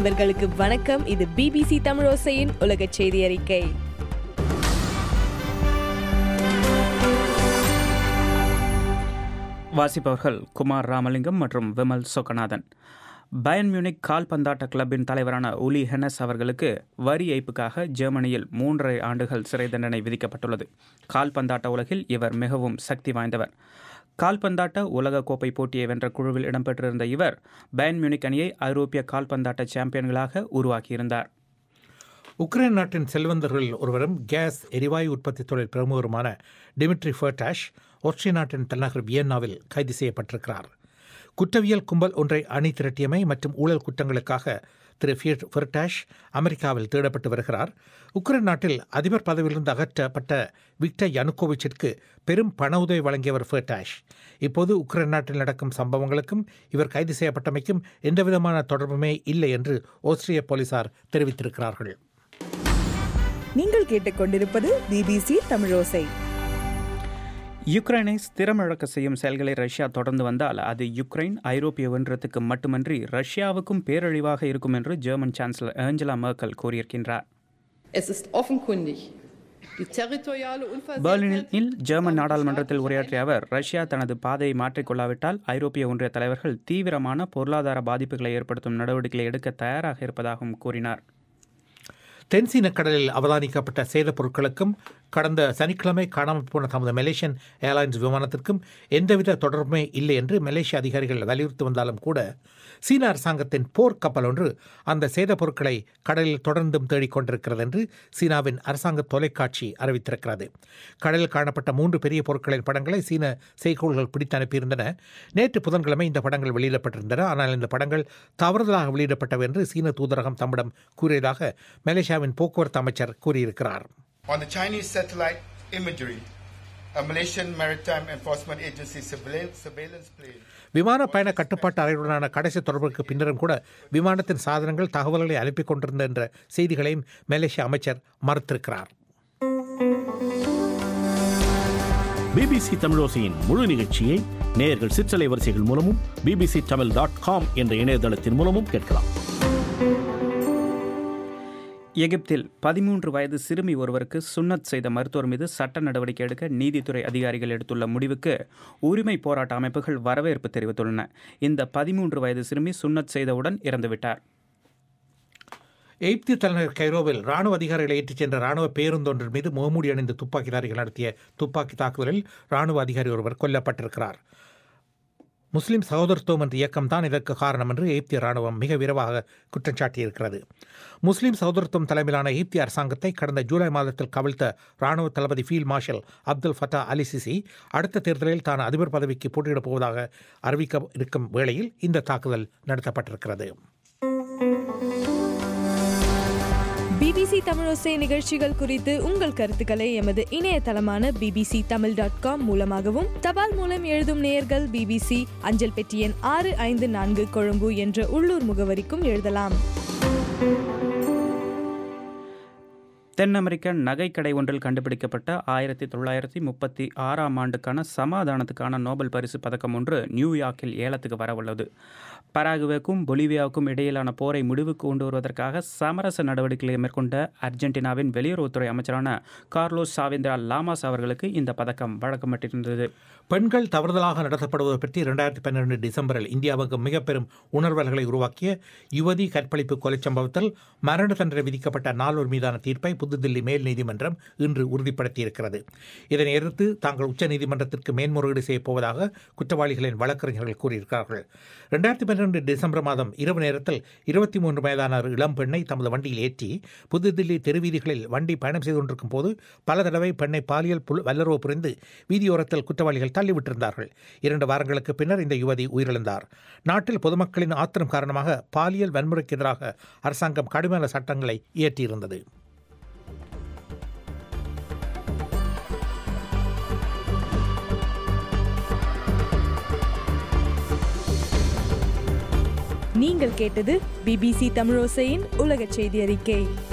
நண்பர்களுக்கு வணக்கம். இது BBC தமிழோசையின் உலக செய்தி அறிக்கை. வாசிப்பவர்கள் குமார் ராமலிங்கம் மற்றும் விமல் சொக்கநாதன். பயர்ன் மியூனிக் கால்பந்தாட்ட கிளப்பின் தலைவரான உலி ஹெனஸ் அவர்களுக்கு வரி ஏய்ப்புக்காக ஜெர்மனியில் 3.5 ஆண்டுகள் சிறை தண்டனை விதிக்கப்பட்டுள்ளது. கால்பந்தாட்ட உலகில் இவர் மிகவும் சக்தி வாய்ந்தவர். கால்பந்தாட்ட உலகக்கோப்பை போட்டியை வென்ற குழுவில் இடம்பெற்றிருந்த இவர் பயர்ன் மியூனிக் அணியை ஐரோப்பிய கால்பந்தாட்ட சாம்பியன்களாக உருவாக்கியிருந்தார். உக்ரைன் நாட்டின் செல்வந்தர்களில் ஒருவரும் கேஸ் எரிவாயு உற்பத்தி தொழில் பிரமுகருமான டிமிட்ரி ஃபர்டாஷ் ஆஸ்ட்ரியா நாட்டின் தலைநகர் வியன்னாவில் கைது செய்யப்பட்டிருக்கிறார். குற்றவியல் கும்பல் ஒன்றை அணி திரட்டியமை மற்றும் ஊழல் குற்றங்களுக்காக திரு ஃபர்டாஷ் அமெரிக்காவில் தேடப்பட்டு வருகிறார். உக்ரைன் நாட்டில் அதிபர் பதவியிலிருந்து அகற்றப்பட்ட விக்டர் யனுகோவிச்சிற்கு பெரும் பண உதவி வழங்கியவர் ஃபர்டாஷ். இப்போது உக்ரைன் நாட்டில் நடக்கும் சம்பவங்களுக்கும் இவர் கைது செய்யப்பட்டமைக்கும் எந்தவிதமான தொடர்புமே இல்லை என்று ஆஸ்திரிய போலீசார் தெரிவித்திருக்கிறார்கள். நீங்கள் கேட்டுக்கொண்டிருப்பது BBC தமிழோசை. யுக்ரைனை ஸ்திரமிழக்க செய்யும் செயல்களை ரஷ்யா தொடர்ந்து வந்தால் அது யுக்ரைன் ஐரோப்பிய ஒன்றியத்துக்கு மட்டுமன்றி ரஷ்யாவுக்கும் பேரழிவாக இருக்கும் என்று ஜெர்மன் சான்சலர் ஏஞ்சலா மெர்க்கல் கூறியிருக்கின்றார். பெர்லினில் ஜெர்மன் நாடாளுமன்றத்தில் உரையாற்றிய அவர், ரஷ்யா தனது பாதையை மாற்றிக்கொள்ளாவிட்டால் ஐரோப்பிய ஒன்றிய தலைவர்கள் தீவிரமான பொருளாதார பாதிப்புகளை ஏற்படுத்தும் நடவடிக்கைகளை எடுக்க தயாராக இருப்பதாகவும் கூறினார். தென்சீன கடலில் அவதானிக்கப்பட்ட சேத பொருட்களுக்கும் கடந்த சனிக்கிழமை காணாமல் போன தமது மலேசியன் ஏர்லைன்ஸ் விமானத்திற்கும் எந்தவித தொடர்புமே இல்லை என்று மலேசிய அதிகாரிகள் வலியுறுத்தி வந்தாலும் கூட சீன அரசாங்கத்தின் போர்க்கப்பல் ஒன்று அந்த சேத பொருட்களை கடலில் தொடர்ந்தும் தேடிக்கொண்டிருக்கிறது என்று சீனாவின் அரசாங்க தொலைக்காட்சி அறிவித்திருக்கிறது. கடலில் காணப்பட்ட 3 பெரிய பொருட்களின் படங்களை சீன செய்கோள்கள் பிடித்து அனுப்பியிருந்தன. நேற்று புதன்கிழமை இந்த படங்கள் வெளியிடப்பட்டிருந்தன. ஆனால் இந்த படங்கள் தவறுதலாக வெளியிடப்பட்டவை என்று சீன தூதரகம் தம்மிடம் கூறியதாக மலேசியாவின் போக்குவரத்து அமைச்சர் கூறியிருக்கிறார். On the Chinese satellite imagery, a Malaysian Maritime Enforcement Agency surveillance plane. விமான பயண கட்டுப்பாட்டு அறையுடனான கடைசி தொடர்புக்கு பின்னரும் கூட விமானத்தின் சாதனங்கள் தகவல்களை அனுப்பிக் கொண்டிருந்த என்ற செய்திகளையும் மலேசிய அமைச்சர் மறுத்திருக்கிறார். BBC தமிழோசையின் முழு நிகழ்ச்சியை நேயர்கள் சிற்றலை வரிசைகள் மூலமும் bbctamil.com என்ற இணையதளத்தின் மூலமும் கேட்கலாம். எகிப்தில் 13 வயது சிறுமி ஒருவருக்கு சுன்னத் செய்த மருத்துவர் மீது சட்ட நடவடிக்கை எடுக்க நீதித்துறை அதிகாரிகள் எடுத்துள்ள முடிவுக்கு உரிமை போராட்ட அமைப்புகள் வரவேற்பு தெரிவித்துள்ளன. இந்த 13 வயது சிறுமி சுன்னத் செய்தவுடன் இறந்துவிட்டார். எகிப்து தலைநகர் கைரோவில் ராணுவ அதிகாரிகளை ஏற்றிச் சென்ற ராணுவ பேருந்தொன்றின் மீது முகமூடி அணிந்த துப்பாக்கிதாரிகள் நடத்திய துப்பாக்கி தாக்குதலில் ராணுவ அதிகாரி ஒருவர் கொல்லப்பட்டிருக்கிறார். முஸ்லிம் சகோதரத்துவம் என்ற இயக்கம்தான் இதற்கு காரணம் என்று எகிப்திய ராணுவம் மிக விரைவாக குற்றம் சாட்டியிருக்கிறது. முஸ்லிம் சகோதரத்துவம் தலைமையிலான எகிப்திய அரசாங்கத்தை கடந்த ஜூலை மாதத்தில் கவிழ்த்த ராணுவ தளபதி field marshal Abdul Fattah el Sisi அடுத்த தேர்தலில் தான் அதிபர் பதவிக்கு போட்டியிடப் போவதாக அறிவிக்க இருக்கும் வேளையில் இந்த தாக்குதல் நடத்தப்பட்டிருக்கிறது. BBC தமிழோசை நிகழ்ச்சிகள் குறித்து உங்கள் கருத்துக்களை எமது இணையதளமான bbctamil.com மூலமாகவும் தபால் மூலம் எழுதும் நேயர்கள் BBC அஞ்சல் பெட்டி எண் 654 கொழும்பு என்ற உள்ளூர் முகவரிக்கும் எழுதலாம். தென் அமெரிக்க நகைக்கடை ஒன்றில் கண்டுபிடிக்கப்பட்ட 1936ஆம் ஆண்டுக்கான சமாதானத்துக்கான நோபல் பரிசு பதக்கம் ஒன்று நியூயார்க்கில் ஏலத்துக்கு வரவுள்ளது. பராகுவேக்கும் பொலிவியாவுக்கும் இடையிலான போரை முடிவுக்கு கொண்டு வருவதற்காக சமரச நடவடிக்கைகளை மேற்கொண்ட அர்ஜென்டினாவின் வெளியுறவுத்துறை அமைச்சரான கார்லோஸ் சாவேந்திரா லாமாஸ் அவர்களுக்கு இந்த பதக்கம் வழங்கப்பட்டிருந்தது. பெண்கள் தவறுதலாக நடத்தப்படுவது பற்றி 2012 டிசம்பரில் இந்தியாவுக்கு மிக பெரும் உணர்வல்களை உருவாக்கிய யுவதி கற்பழிப்பு கொலை சம்பவத்தில் மரண தண்டனை விதிக்கப்பட்ட 4 மீதான தீர்ப்பை புதுதில்லி மேல் நீதிமன்றம் இன்று உறுதிப்படுத்தியிருக்கிறது. இதனை எதிர்த்து தாங்கள் உச்சநீதிமன்றத்திற்கு மேன்முறையீடு செய்யப்போவதாக குற்றவாளிகளின் வழக்கறிஞர்கள் கூறியிருக்கிறார்கள். 2012 டிசம்பர் மாதம் இரவு நேரத்தில் 23 வயதான இளம் பெண்ணை தமது வண்டியில் ஏற்றி புதுதில்லி தெருவீதிகளில் வண்டி பயணம் செய்து கொண்டிருக்கும் போது பல தடவை பெண்ணை பாலியல் வல்லுறவு புரிந்து வீதியோரத்தில் குற்றவாளிகள் தள்ளிவிட்டிருந்தார்கள். 2 வாரங்களுக்கு பின்னர் இந்த யுவதி உயிரிழந்தார். நாட்டில் பொதுமக்களின் ஆத்திரம் காரணமாக பாலியல் வன்முறைக்கு எதிராக அரசாங்கம் கடுமையான சட்டங்களை இயற்றியிருந்தது. நீங்கள் கேட்டது BBC தமிழோசையின் உலக செய்தி அறிக்கை.